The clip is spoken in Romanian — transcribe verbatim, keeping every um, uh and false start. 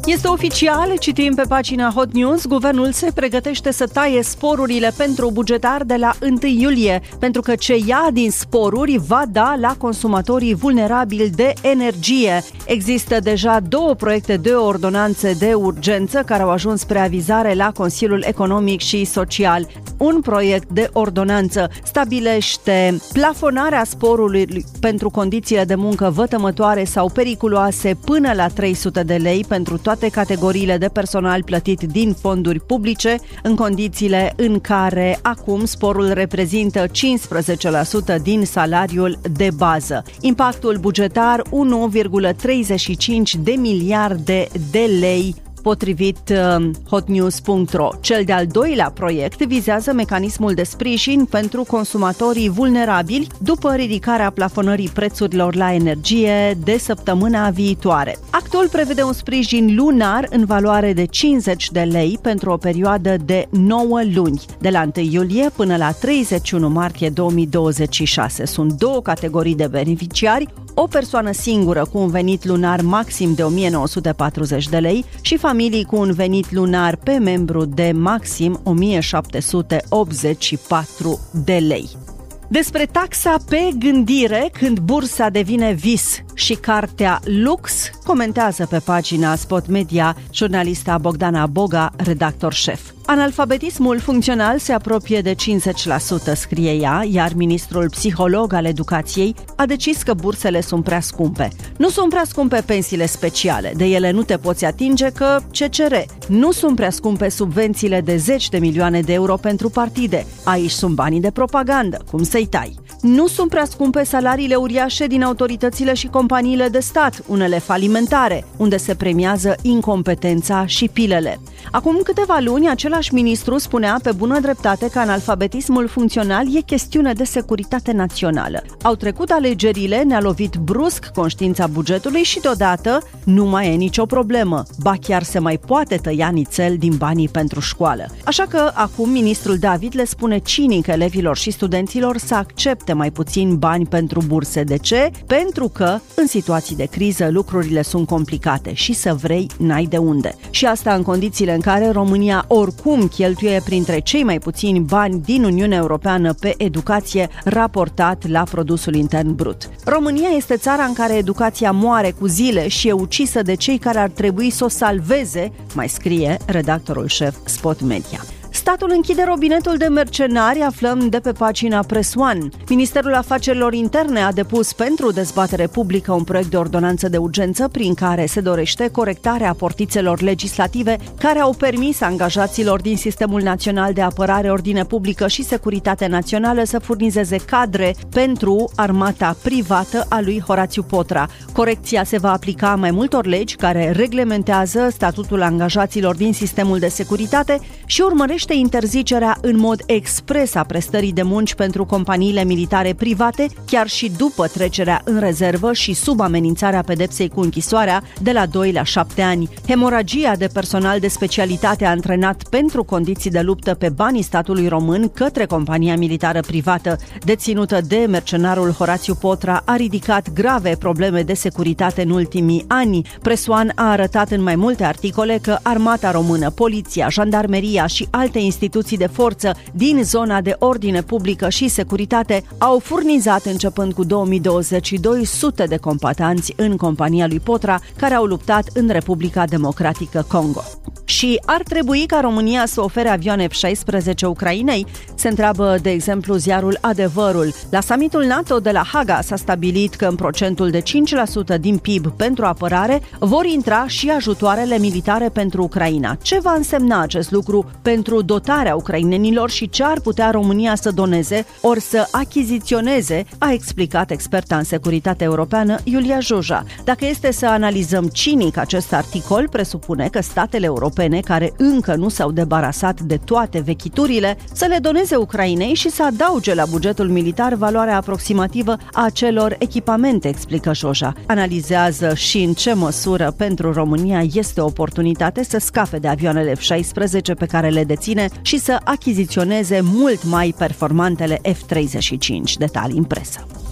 Este oficial, citim pe pagina Hot News, guvernul se pregătește să taie sporurile pentru bugetar de la întâi iulie, pentru că ce ia din sporuri va da la consumatorii vulnerabili de energie. Există deja două proiecte de ordonanțe de urgență care au ajuns spre avizare la Consiliul Economic și Social. Un proiect de ordonanță stabilește plafonarea sporului pentru condițiile de muncă vătămătoare sau periculoase până la trei sute de lei pentru toate toate categoriile de personal plătit din fonduri publice, în condițiile în care acum sporul reprezintă cincisprezece la sută din salariul de bază. Impactul bugetar unu virgulă treizeci și cinci de miliarde de lei, potrivit uh, hotnews punct ro. Cel de-al doilea proiect vizează mecanismul de sprijin pentru consumatorii vulnerabili după ridicarea plafonării prețurilor la energie de săptămâna viitoare. Actul prevede un sprijin lunar în valoare de cincizeci de lei pentru o perioadă de nouă luni, de la întâi iulie până la treizeci și unu martie două mii douăzeci și șase. Sunt două categorii de beneficiari: o persoană singură cu un venit lunar maxim de o mie nouă sute patruzeci de lei și familii cu un venit lunar pe membru de maxim o mie șapte sute optzeci și patru de lei. Despre taxa pe gândire când bursa devine vis și cartea lux, comentează pe pagina Spot Media jurnalista Bogdana Boga, redactor șef. Analfabetismul funcțional se apropie de cincizeci la sută, scrie ea, iar ministrul psiholog al educației a decis că bursele sunt prea scumpe. Nu sunt prea scumpe pensiile speciale, de ele nu te poți atinge că ce cere. Nu sunt prea scumpe subvențiile de zeci de milioane de euro pentru partide. Aici sunt banii de propagandă, cum să-i tai. Nu sunt prea scumpe salariile uriașe din autoritățile și companiile de stat, unele falimentare, unde se premiază incompetența și pilele. Acum câteva luni, același ministru spunea pe bună dreptate că analfabetismul funcțional e chestiune de securitate națională. Au trecut alegerile, ne-a lovit brusc conștiința bugetului și deodată nu mai e nicio problemă. Ba chiar se mai poate tăia nițel din banii pentru școală. Așa că acum ministrul David le spune cinic elevilor și studenților să accepte mai puțin bani pentru burse. De ce? Pentru că în situații de criză lucrurile sunt complicate și să vrei n-ai de unde. Și asta în condițiile în care România oricum cheltuie printre cei mai puțini bani din Uniunea Europeană pe educație raportat la produsul intern brut. România este țara în care educația moare cu zile și e ucisă de cei care ar trebui să o salveze, mai scrie redactorul șef Spot Media. Statul închide robinetul de mercenari, aflăm de pe pagina Press One. Ministerul Afacerilor Interne a depus pentru dezbatere publică un proiect de ordonanță de urgență prin care se dorește corectarea portițelor legislative care au permis angajaților din Sistemul Național de Apărare, Ordine Publică și Securitate Națională să furnizeze cadre pentru armata privată a lui Horațiu Potra. Corecția se va aplica mai multor legi care reglementează statutul angajaților din sistemul de securitate și urmărește interzicerea în mod expres a prestării de munci pentru companiile militare private, chiar și după trecerea în rezervă și sub amenințarea pedepsei cu închisoarea de la doi la șapte ani. Hemoragia de personal de specialitate antrenat pentru condiții de luptă pe banii statului român către compania militară privată deținută de mercenarul Horațiu Potra a ridicat grave probleme de securitate în ultimii ani. Press One a arătat în mai multe articole că armata română, poliția, jandarmeria și alte instituții de forță din zona de ordine publică și securitate au furnizat începând cu două mii douăzeci și doi sute de combatanți în compania lui Potra care au luptat în Republica Democratică Congo. Și ar trebui ca România să ofere avioane F șaisprezece Ucrainei? Se întreabă, de exemplu, ziarul Adevărul. La summitul NATO de la Haga s-a stabilit că în procentul de cinci la sută din P I B pentru apărare vor intra și ajutoarele militare pentru Ucraina. Ce va însemna acest lucru pentru dotarea ucrainenilor și ce ar putea România să doneze ori să achiziționeze, a explicat experta în securitate europeană Iulia Joja. Dacă este să analizăm cinic acest articol, presupune că statele europene care încă nu s-au debarasat de toate vechiturile să le doneze Ucrainei și să adauge la bugetul militar valoarea aproximativă a acelor echipamente, explică Joja. Analizează și în ce măsură pentru România este o oportunitate să scape de avioanele F șaisprezece pe care le deține și să achiziționeze mult mai performantele F treizeci și cinci. Detalii în presă.